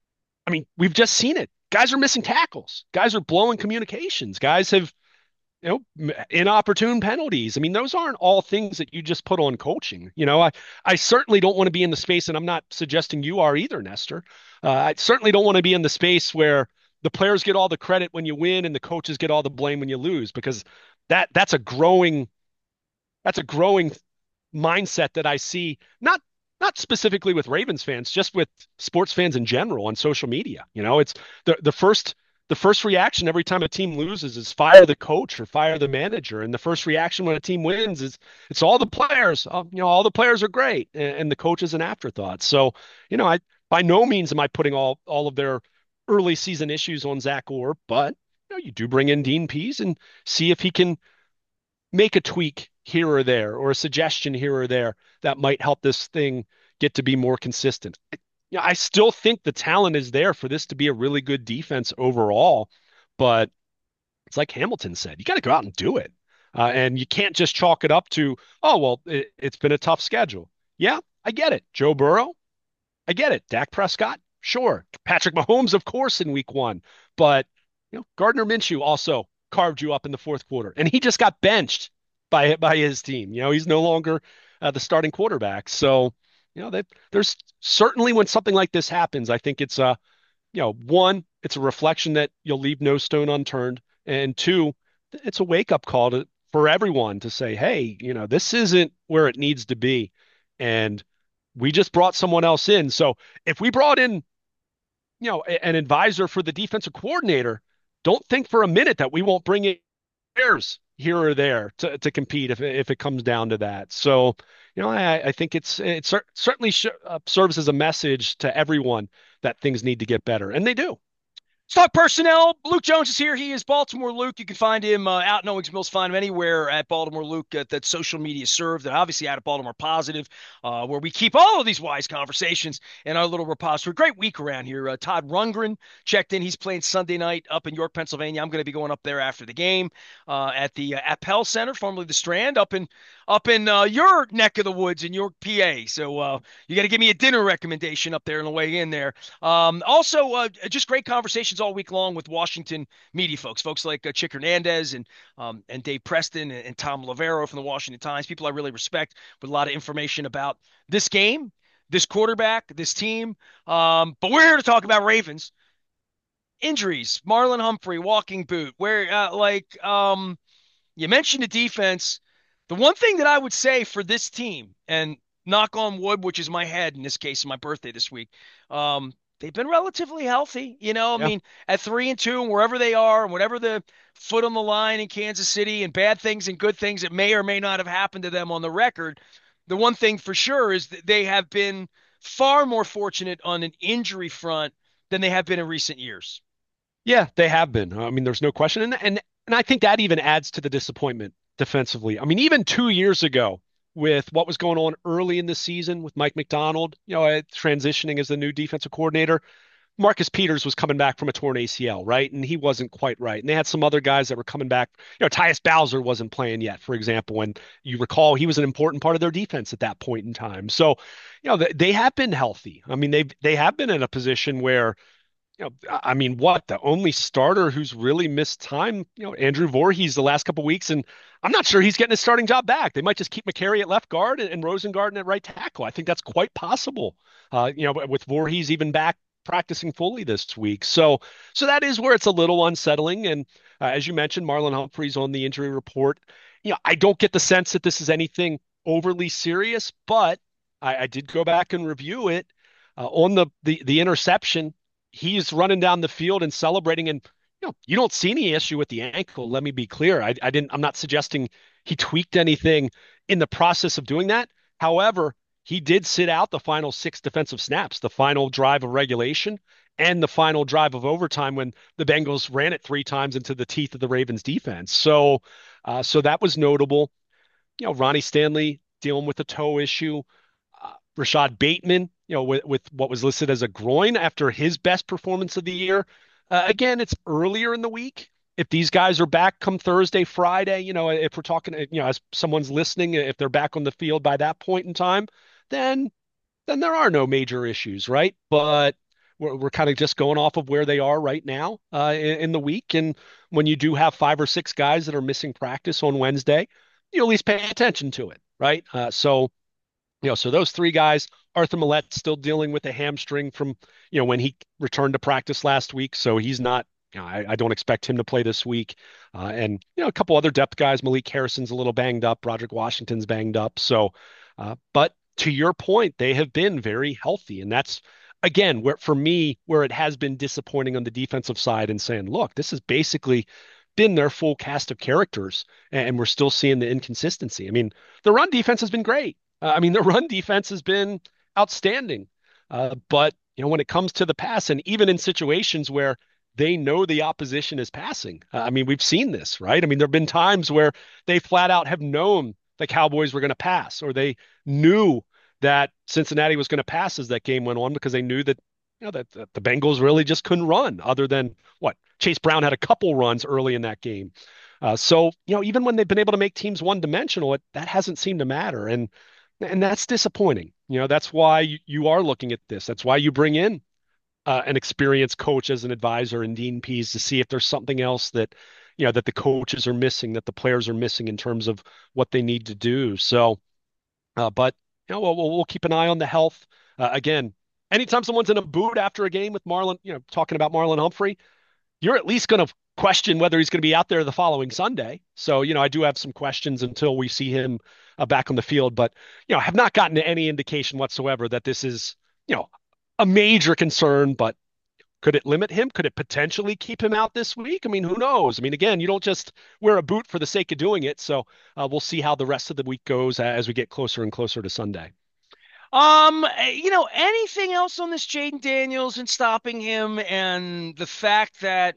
Speaker 2: I mean, we've just seen it. Guys are missing tackles. Guys are blowing communications. Guys have, you know, inopportune penalties. I mean, those aren't all things that you just put on coaching. You know, I, I certainly don't want to be in the space, and I'm not suggesting you are either, Nestor. Uh, I certainly don't want to be in the space where the players get all the credit when you win and the coaches get all the blame when you lose, because that that's a growing that's a growing mindset that I see, not not specifically with Ravens fans, just with sports fans in general on social media. You know, it's the the first the first reaction every time a team loses is fire the coach or fire the manager, and the first reaction when a team wins is it's all the players. Oh, you know, all the players are great, and, and the coach is an afterthought. So, you know, I by no means am I putting all all of their early season issues on Zach Orr, but, you know, you do bring in Dean Pease and see if he can make a tweak here or there, or a suggestion here or there that might help this thing get to be more consistent. Yeah, I still think the talent is there for this to be a really good defense overall, but it's like Hamilton said, you got to go out and do it. Uh, and you can't just chalk it up to, oh, well, it, it's been a tough schedule. Yeah, I get it. Joe Burrow, I get it. Dak Prescott, sure. Patrick Mahomes, of course, in week one. But, you know, Gardner Minshew also carved you up in the fourth quarter, and he just got benched by by his team. You know, he's no longer uh, the starting quarterback. So, you know, that there's certainly, when something like this happens, I think it's a, you know, one, it's a reflection that you'll leave no stone unturned, and two, it's a wake up call to for everyone to say, hey, you know, this isn't where it needs to be, and we just brought someone else in. So if we brought in, you know, an advisor for the defensive coordinator, don't think for a minute that we won't bring in players here or there to, to compete if if it comes down to that. So, you know, I, I think it's it cer- certainly sh- uh, serves as a message to everyone that things need to get better, and they do.
Speaker 1: Let's talk personnel. Luke Jones is here. He is Baltimore Luke. You can find him uh, out in Owings Mills. Find him anywhere at Baltimore Luke uh, that social media served. And obviously out at Baltimore Positive, uh, where we keep all of these wise conversations in our little repository. Great week around here. Uh, Todd Rundgren checked in. He's playing Sunday night up in York, Pennsylvania. I'm going to be going up there after the game uh, at the uh, Appel Center, formerly the Strand, up in up in uh, your neck of the woods in York, P A. So uh, you got to give me a dinner recommendation up there on the way in there. Um, also, uh, just great conversations all week long with Washington media folks, folks like uh, Chick Hernandez and um, and Dave Preston and, and Tom Lavero from the Washington Times. People I really respect with a lot of information about this game, this quarterback, this team. Um, but we're here to talk about Ravens injuries. Marlon Humphrey, walking boot. Where uh, like um, you mentioned the defense. The one thing that I would say for this team, and knock on wood, which is my head in this case, my birthday this week, um, they've been relatively healthy. You know, I
Speaker 2: Yeah.
Speaker 1: mean, at three and two, and wherever they are, and whatever the foot on the line in Kansas City, and bad things and good things that may or may not have happened to them on the record, the one thing for sure is that they have been far more fortunate on an injury front than they have been in recent years.
Speaker 2: Yeah, they have been. I mean, there's no question. And and and I think that even adds to the disappointment defensively. I mean, even two years ago, with what was going on early in the season with Mike McDonald, you know, uh, transitioning as the new defensive coordinator, Marcus Peters was coming back from a torn A C L, right? And he wasn't quite right. And they had some other guys that were coming back. You know, Tyus Bowser wasn't playing yet, for example. And you recall he was an important part of their defense at that point in time. So, you know, they, they have been healthy. I mean, they've they have been in a position where you know, I mean, what the only starter who's really missed time, you know, Andrew Voorhees the last couple of weeks, and I'm not sure he's getting his starting job back. They might just keep McCary at left guard and, and Rosengarten at right tackle. I think that's quite possible. Uh, you know, with Voorhees even back practicing fully this week, so so that is where it's a little unsettling. And uh, as you mentioned, Marlon Humphreys on the injury report. You know, I don't get the sense that this is anything overly serious, but I, I did go back and review it uh, on the the the interception. He's running down the field and celebrating, and you know you don't see any issue with the ankle. Let me be clear. I, I didn't. I'm not suggesting he tweaked anything in the process of doing that. However, he did sit out the final six defensive snaps, the final drive of regulation, and the final drive of overtime when the Bengals ran it three times into the teeth of the Ravens defense. So, uh, so that was notable. You know, Ronnie Stanley dealing with a toe issue. Uh, Rashad Bateman, you know, with, with what was listed as a groin after his best performance of the year. Uh, again, it's earlier in the week. If these guys are back come Thursday, Friday, you know, if we're talking, you know, as someone's listening, if they're back on the field by that point in time, then then there are no major issues, right? But we're, we're kind of just going off of where they are right now uh, in, in the week. And when you do have five or six guys that are missing practice on Wednesday, you at least pay attention to it, right? Uh, so you know, so those three guys, Arthur Millette still dealing with a hamstring from, you know, when he returned to practice last week. So he's not, you know, I, I don't expect him to play this week. Uh, and, you know, a couple other depth guys, Malik Harrison's a little banged up. Roderick Washington's banged up. So, uh, but to your point, they have been very healthy. And that's, again, where for me, where it has been disappointing on the defensive side and saying, look, this has basically been their full cast of characters. And we're still seeing the inconsistency. I mean, the run defense has been great. Uh, I mean, the run defense has been outstanding. Uh, but, you know, when it comes to the pass, and even in situations where they know the opposition is passing, uh, I mean, we've seen this, right? I mean, there have been times where they flat out have known the Cowboys were going to pass, or they knew that Cincinnati was going to pass as that game went on because they knew that, you know, that, that the Bengals really just couldn't run other than what? Chase Brown had a couple runs early in that game. Uh, so, you know, even when they've been able to make teams one dimensional, it, that hasn't seemed to matter. And and that's disappointing. You know, that's why you, you are looking at this. That's why you bring in uh, an experienced coach as an advisor in Dean Pease to see if there's something else that, you know, that the coaches are missing, that the players are missing in terms of what they need to do. So, uh, but, you know, we'll, we'll we'll keep an eye on the health. Uh, again, anytime someone's in a boot after a game with Marlon, you know, talking about Marlon Humphrey, you're at least going to question whether he's going to be out there the following Sunday. So, you know, I do have some questions until we see him uh, back on the field, but, you know, have not gotten any indication whatsoever that this is, you know, a major concern, but could it limit him? Could it potentially keep him out this week? I mean, who knows? I mean, again, you don't just wear a boot for the sake of doing it. So uh, we'll see how the rest of the week goes as we get closer and closer to Sunday.
Speaker 1: Um, eh, you know, anything else on this Jaden Daniels and stopping him, and the fact that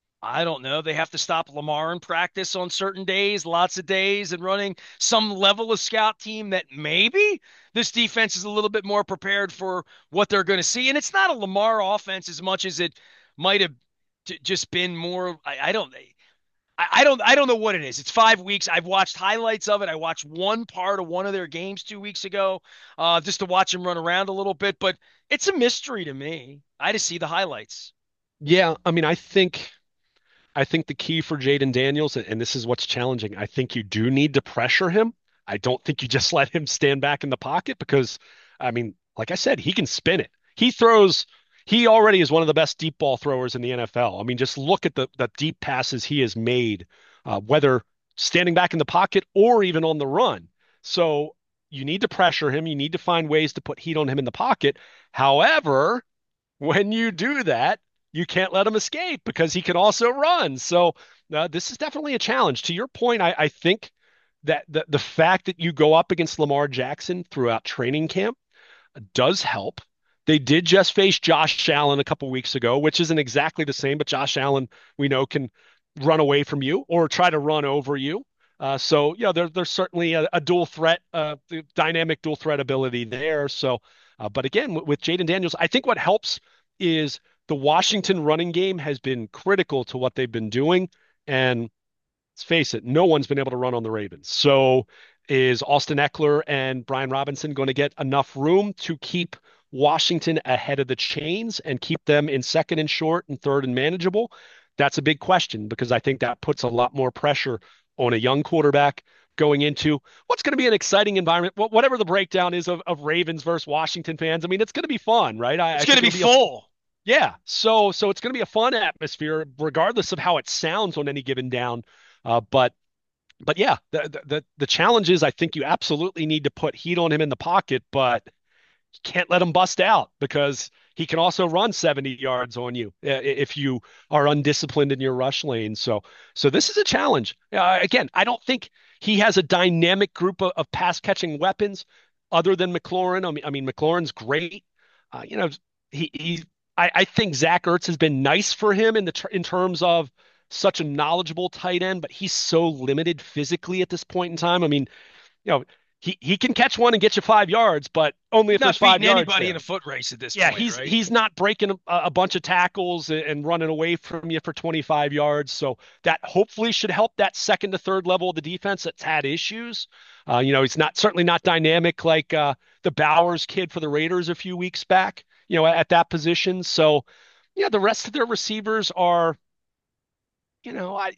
Speaker 1: I don't know, they have to stop Lamar in practice on certain days, lots of days, and running some level of scout team that maybe this defense is a little bit more prepared for what they're going to see. And it's not a Lamar offense as much as it might have j- just been more. I, I don't. I, I don't I don't know what it is. It's five weeks. I've watched highlights of it. I watched one part of one of their games two weeks ago, uh, just to watch him run around a little bit. But it's a mystery to me. I just see the highlights.
Speaker 2: Yeah, I mean, I think I think the key for Jaden Daniels, and this is what's challenging, I think you do need to pressure him. I don't think you just let him stand back in the pocket because, I mean, like I said, he can spin it. He throws, he already is one of the best deep ball throwers in the N F L. I mean, just look at the, the deep passes he has made, uh, whether standing back in the pocket or even on the run. So you need to pressure him. You need to find ways to put heat on him in the pocket. However, when you do that, you can't let him escape because he can also run. So uh, this is definitely a challenge. To your point, I, I think that the, the fact that you go up against Lamar Jackson throughout training camp does help. They did just face Josh Allen a couple weeks ago, which isn't exactly the same, but Josh Allen, we know, can run away from you or try to run over you. Uh, so, yeah, there, there's certainly a, a dual threat, uh, dynamic dual threat ability there. So, uh, but again, with, with Jaden Daniels, I think what helps is the Washington running game has been critical to what they've been doing. And let's face it, no one's been able to run on the Ravens. So is Austin Eckler and Brian Robinson going to get enough room to keep Washington ahead of the chains and keep them in second and short and third and manageable? That's a big question because I think that puts a lot more pressure on a young quarterback going into what's going to be an exciting environment. Whatever the breakdown is of, of Ravens versus Washington fans, I mean, it's going to be fun, right? I,
Speaker 1: It's
Speaker 2: I
Speaker 1: going to
Speaker 2: think
Speaker 1: be
Speaker 2: it'll be a
Speaker 1: full.
Speaker 2: yeah, so so it's going to be a fun atmosphere, regardless of how it sounds on any given down. Uh, but but yeah, the, the the challenge is I think you absolutely need to put heat on him in the pocket, but you can't let him bust out because he can also run seventy yards on you uh, if you are undisciplined in your rush lane. So so this is a challenge. Uh, again, I don't think he has a dynamic group of, of pass catching weapons other than McLaurin. I mean, I mean McLaurin's great. Uh, you know, he he. I, I think Zach Ertz has been nice for him in the ter- in terms of such a knowledgeable tight end, but he's so limited physically at this point in time. I mean, you know, he he can catch one and get you five yards, but only
Speaker 1: He's
Speaker 2: if there's
Speaker 1: not
Speaker 2: five
Speaker 1: beating
Speaker 2: yards
Speaker 1: anybody in a
Speaker 2: there.
Speaker 1: foot race at this
Speaker 2: Yeah,
Speaker 1: point,
Speaker 2: he's
Speaker 1: right?
Speaker 2: he's not breaking a, a bunch of tackles and running away from you for twenty-five yards. So that hopefully should help that second to third level of the defense that's had issues. Uh, you know, he's not certainly not dynamic like uh, the Bowers kid for the Raiders a few weeks back. You know, at that position. So, yeah, the rest of their receivers are, you know, I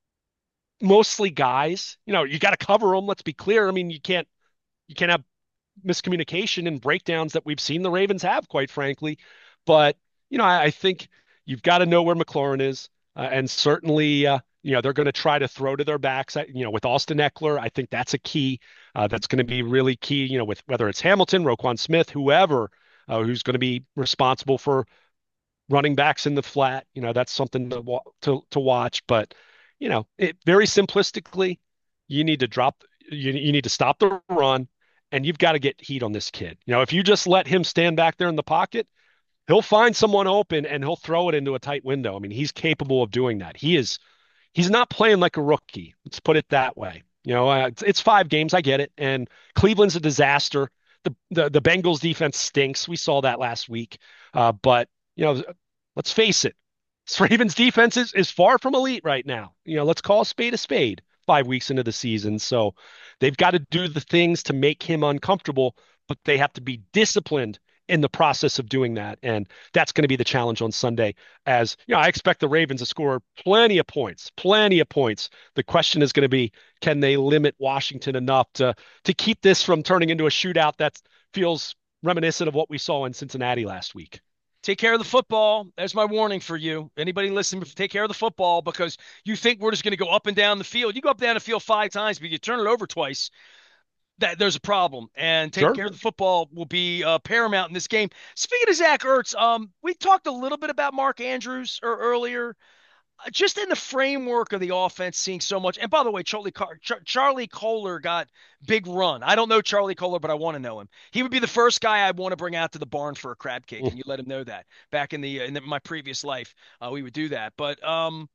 Speaker 2: mostly guys. You know, you got to cover them. Let's be clear. I mean, you can't you can't have miscommunication and breakdowns that we've seen the Ravens have, quite frankly. But, you know, I, I think you've got to know where McLaurin is. Uh, and certainly, uh, you know, they're going to try to throw to their backs. You know, with Austin Eckler, I think that's a key. Uh, that's going to be really key, you know, with whether it's Hamilton, Roquan Smith, whoever, uh, who's going to be responsible for running backs in the flat. You know, that's something to, wa- to, to watch. But, you know, it very simplistically, you need to drop, you, you need to stop the run and you've got to get heat on this kid. You know, if you just let him stand back there in the pocket, he'll find someone open and he'll throw it into a tight window. I mean, he's capable of doing that. He is, he's not playing like a rookie. Let's put it that way. You know, uh, it's, it's five games. I get it. And Cleveland's a disaster. The, the, the Bengals defense stinks. We saw that last week. Uh, but, you know, let's face it. Ravens defense is, is far from elite right now. You know, let's call a spade a spade five weeks into the season. So they've got to do the things to make him uncomfortable, but they have to be disciplined in the process of doing that. And that's going to be the challenge on Sunday. As you know, I expect the Ravens to score plenty of points, plenty of points. The question is going to be, can they limit Washington enough to to keep this from turning into a shootout that feels reminiscent of what we saw in Cincinnati last week?
Speaker 1: Take care of the football. There's my warning for you. Anybody listening, take care of the football because you think we're just going to go up and down the field. You go up and down the field five times, but you turn it over twice. That there's a problem, and taking
Speaker 2: Sure.
Speaker 1: care of the football will be uh, paramount in this game. Speaking of Zach Ertz, um, we talked a little bit about Mark Andrews or earlier. just in the framework of the offense, seeing so much. And by the way, Charlie Car- Char- Charlie Kohler got big run. I don't know Charlie Kohler, but I want to know him. He would be the first guy I want to bring out to the barn for a crab cake, and you let him know that. Back in the in the, my previous life, uh, we would do that. But um,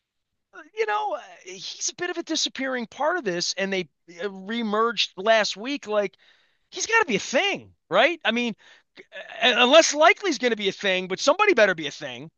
Speaker 1: you know, uh, he's a bit of a disappearing part of this, and they uh, remerged last week. Like he's got to be a thing, right? I mean, uh, unless Likely's going to be a thing, but somebody better be a thing.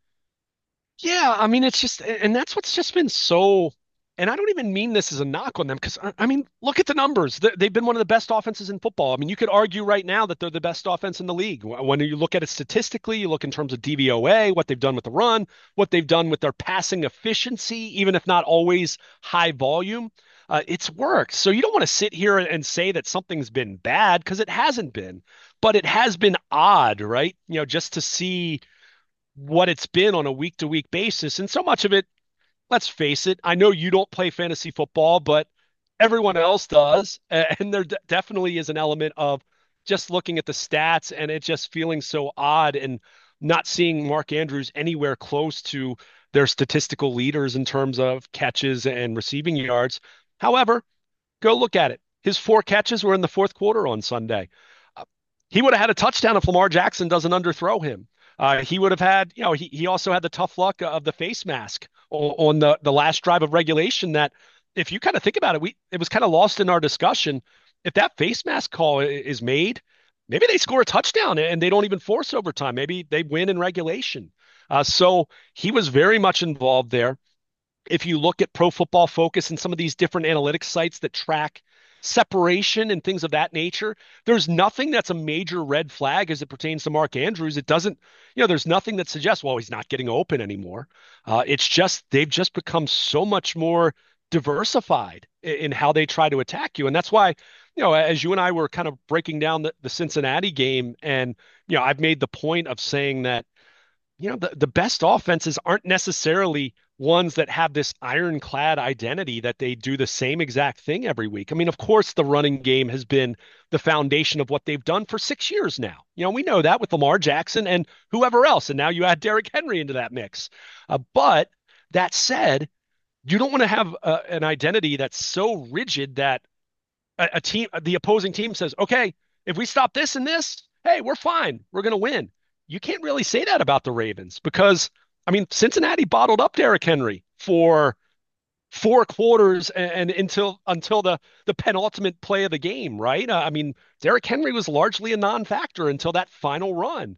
Speaker 2: Yeah, I mean, it's just, and that's what's just been so, and I don't even mean this as a knock on them because, I I mean, look at the numbers. They- They've been one of the best offenses in football. I mean, you could argue right now that they're the best offense in the league. Wh- When you look at it statistically, you look in terms of D V O A, what they've done with the run, what they've done with their passing efficiency, even if not always high volume, uh, it's worked. So you don't want to sit here and say that something's been bad because it hasn't been, but it has been odd, right? You know, just to see what it's been on a week to week basis. And so much of it, let's face it, I know you don't play fantasy football, but everyone else does. And there de- definitely is an element of just looking at the stats and it just feeling so odd and not seeing Mark Andrews anywhere close to their statistical leaders in terms of catches and receiving yards. However, go look at it. His four catches were in the fourth quarter on Sunday. Uh, he would have had a touchdown if Lamar Jackson doesn't underthrow him. Uh, he would have had, you know, he, he also had the tough luck of the face mask on, on the, the last drive of regulation that if you kind of think about it, we it was kind of lost in our discussion. If that face mask call is made, maybe they score a touchdown and they don't even force overtime. Maybe they win in regulation. Uh, so he was very much involved there. If you look at Pro Football Focus and some of these different analytics sites that track separation and things of that nature, there's nothing that's a major red flag as it pertains to Mark Andrews. It doesn't, you know, there's nothing that suggests, well, he's not getting open anymore. Uh, it's just they've just become so much more diversified in, in how they try to attack you. And that's why, you know, as you and I were kind of breaking down the, the Cincinnati game, and, you know, I've made the point of saying that you know, the, the best offenses aren't necessarily ones that have this ironclad identity that they do the same exact thing every week. I mean, of course, the running game has been the foundation of what they've done for six years now. You know, we know that with Lamar Jackson and whoever else. And now you add Derrick Henry into that mix. Uh, but that said, you don't want to have uh, an identity that's so rigid that a, a team, the opposing team says, okay, if we stop this and this, hey, we're fine. We're going to win. You can't really say that about the Ravens because, I mean, Cincinnati bottled up Derrick Henry for four quarters and, and until until the the penultimate play of the game, right? Uh, I mean, Derrick Henry was largely a non-factor until that final run.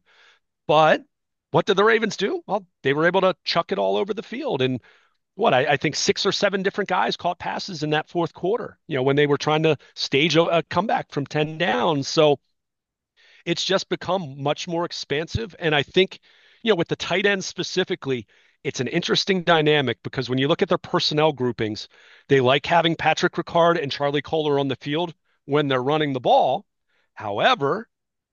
Speaker 2: But what did the Ravens do? Well, they were able to chuck it all over the field. And what I, I think six or seven different guys caught passes in that fourth quarter, you know, when they were trying to stage a, a comeback from ten down. So it's just become much more expansive. And I think, you know, with the tight ends specifically, it's an interesting dynamic because when you look at their personnel groupings, they like having Patrick Ricard and Charlie Kohler on the field when they're running the ball. However,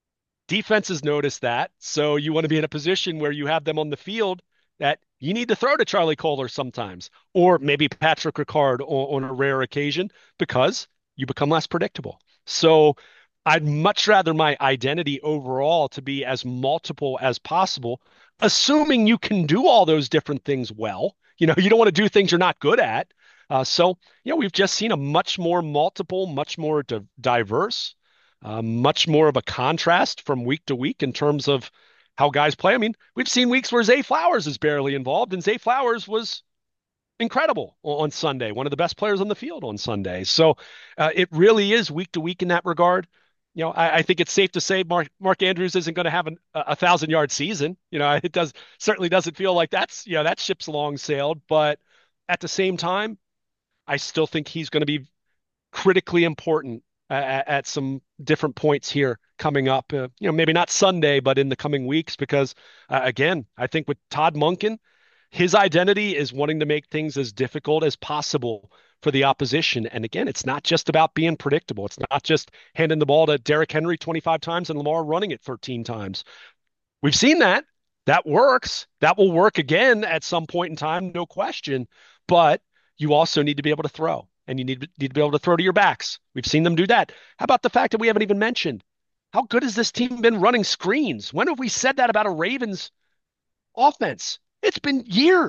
Speaker 2: defenses notice that. So you want to be in a position where you have them on the field that you need to throw to Charlie Kohler sometimes, or maybe Patrick Ricard on, on a rare occasion because you become less predictable. So I'd much rather my identity overall to be as multiple as possible, assuming you can do all those different things well. You know, you don't want to do things you're not good at. Uh, so, you know, we've just seen a much more multiple, much more di- diverse, uh, much more of a contrast from week to week in terms of how guys play. I mean, we've seen weeks where Zay Flowers is barely involved, and Zay Flowers was incredible on Sunday, one of the best players on the field on Sunday. So uh, it really is week to week in that regard. You know, I, I think it's safe to say Mark Mark Andrews isn't going to have an, a, a thousand yard season. You know, it does certainly doesn't feel like that's you know that ship's long sailed. But at the same time, I still think he's going to be critically important at, at some different points here coming up. Uh, you know, maybe not Sunday, but in the coming weeks, because uh, again, I think with Todd Monken, his identity is wanting to make things as difficult as possible for the opposition. And again, it's not just about being predictable. It's not just handing the ball to Derrick Henry twenty-five times and Lamar running it thirteen times. We've seen that. That works. That will work again at some point in time, no question. But you also need to be able to throw, and you need, need to be able to throw to your backs. We've seen them do that. How about the fact that we haven't even mentioned how good has this team been running screens? When have we said that about a Ravens offense? It's been years.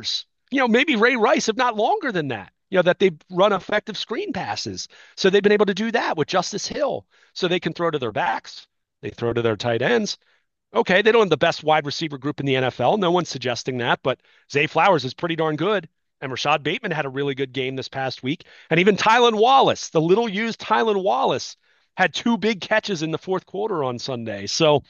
Speaker 2: you know, maybe Ray Rice, if not longer than that. You know, that they've run effective screen passes. So they've been able to do that with Justice Hill. So they can throw to their backs, they throw to their tight ends. Okay, they don't have the best wide receiver group in the N F L. No one's suggesting that, but Zay Flowers is pretty darn good. And Rashad Bateman had a really good game this past week. And even Tylan Wallace, the little used Tylan Wallace, had two big catches in the fourth quarter on Sunday. So,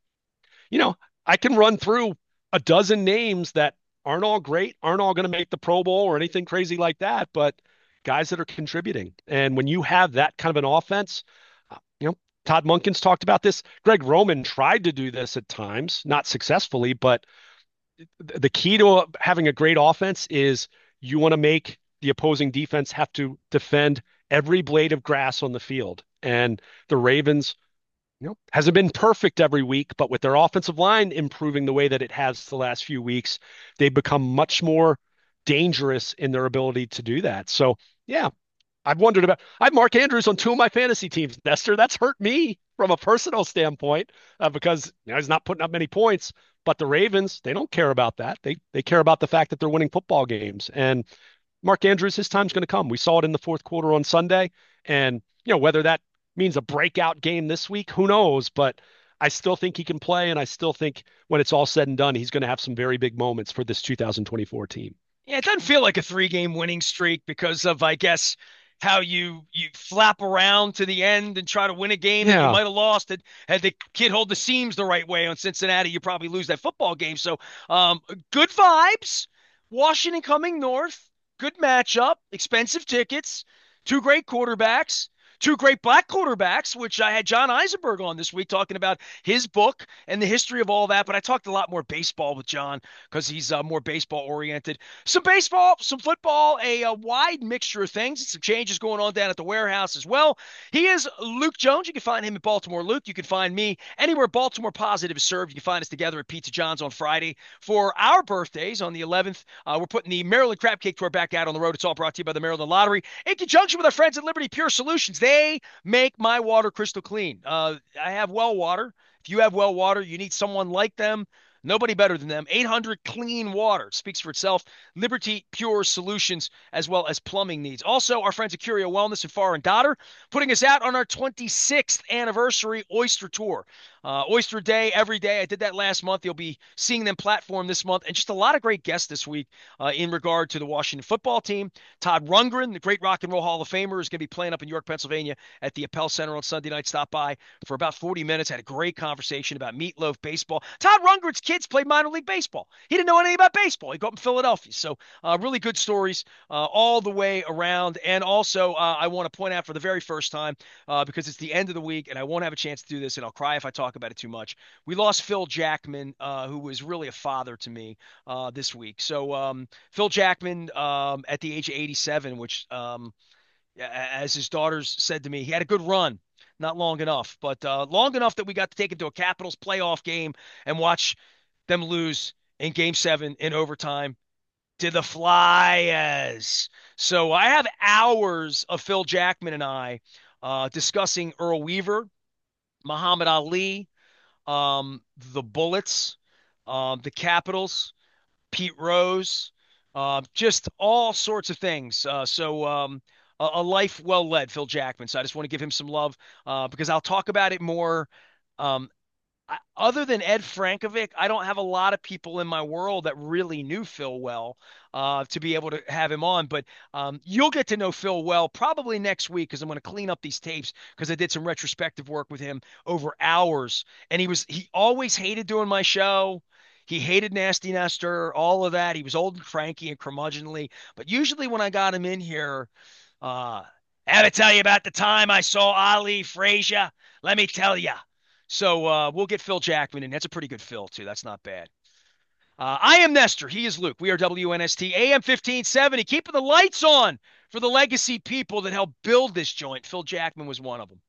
Speaker 2: you know, I can run through a dozen names that aren't all great, aren't all going to make the Pro Bowl or anything crazy like that, but guys that are contributing. And when you have that kind of an offense, uh, you know, Todd Munkins talked about this. Greg Roman tried to do this at times, not successfully, but the key to having a great offense is you want to make the opposing defense have to defend every blade of grass on the field. And the Ravens, you know, hasn't been perfect every week, but with their offensive line improving the way that it has the last few weeks, they've become much more dangerous in their ability to do that. So, yeah, I've wondered about. I have Mark Andrews on two of my fantasy teams, Nestor. That's hurt me from a personal standpoint uh, because you know, he's not putting up many points. But the Ravens, they don't care about that. They they care about the fact that they're winning football games. And Mark Andrews, his time's going to come. We saw it in the fourth quarter on Sunday, and you know whether that means a breakout game this week, who knows? But I still think he can play, and I still think when it's all said and done, he's going to have some very big moments for this two thousand twenty-four team.
Speaker 1: Yeah, it doesn't feel like a three-game winning streak because of, I guess, how you you flap around to the end and try to win a game that you
Speaker 2: Yeah,
Speaker 1: might have lost. Had, had the kid hold the seams the right way on Cincinnati, you probably lose that football game. So, um, good vibes. Washington coming north. Good matchup. Expensive tickets. Two great quarterbacks. Two great black quarterbacks, which I had John Eisenberg on this week talking about his book and the history of all that. But I talked a lot more baseball with John because he's uh, more baseball oriented. Some baseball, some football, a, a wide mixture of things, and some changes going on down at the warehouse as well. He is Luke Jones. You can find him at Baltimore Luke. You can find me anywhere Baltimore Positive is served. You can find us together at Pizza John's on Friday for our birthdays on the eleventh. Uh, we're putting the Maryland Crab Cake Tour back out on the road. It's all brought to you by the Maryland Lottery in conjunction with our friends at Liberty Pure Solutions. They make my water crystal clean. Uh, I have well water. If you have well water, you need someone like them. Nobody better than them. eight hundred clean water. Speaks for itself. Liberty Pure Solutions, as well as plumbing needs. Also, our friends at Curio Wellness and Far and Dotter, putting us out on our twenty-sixth anniversary Oyster Tour. Uh, Oyster Day every day. I did that last month. You'll be seeing them platform this month. And just a lot of great guests this week uh, in regard to the Washington football team. Todd Rundgren, the great Rock and Roll Hall of Famer, is going to be playing up in York, Pennsylvania at the Appel Center on Sunday night. Stop by for about forty minutes. Had a great conversation about meatloaf baseball. Todd Rundgren's kids played minor league baseball. He didn't know anything about baseball. He grew up in Philadelphia. So uh, really good stories uh, all the way around. And also, uh, I want to point out for the very first time, uh, because it's the end of the week and I won't have a chance to do this, and I'll cry if I talk about it too much. We lost Phil Jackman, uh, who was really a father to me uh, this week. So um, Phil Jackman, um, at the age of eighty-seven, which, um, as his daughters said to me, he had a good run. Not long enough, but uh, long enough that we got to take him to a Capitals playoff game and watch them lose in game seven in overtime to the Flyers. So I have hours of Phil Jackman and I uh, discussing Earl Weaver, Muhammad Ali, um, the Bullets, um, the Capitals, Pete Rose, uh, just all sorts of things. Uh, so um, a, a life well led, Phil Jackman. So I just want to give him some love uh, because I'll talk about it more. Um, I, other than Ed Frankovic, I don't have a lot of people in my world that really knew Phil well uh, to be able to have him on. But um, you'll get to know Phil well probably next week because I'm going to clean up these tapes because I did some retrospective work with him over hours. And he was he always hated doing my show. He hated Nasty Nestor, all of that. He was old and cranky and curmudgeonly. But usually when I got him in here, uh, I had to tell you about the time I saw Ali Frazier. Let me tell you. So uh, we'll get Phil Jackman in. That's a pretty good Phil, too. That's not bad. Uh, I am Nestor. He is Luke. We are W N S T A M fifteen seventy, keeping the lights on for the legacy people that helped build this joint. Phil Jackman was one of them.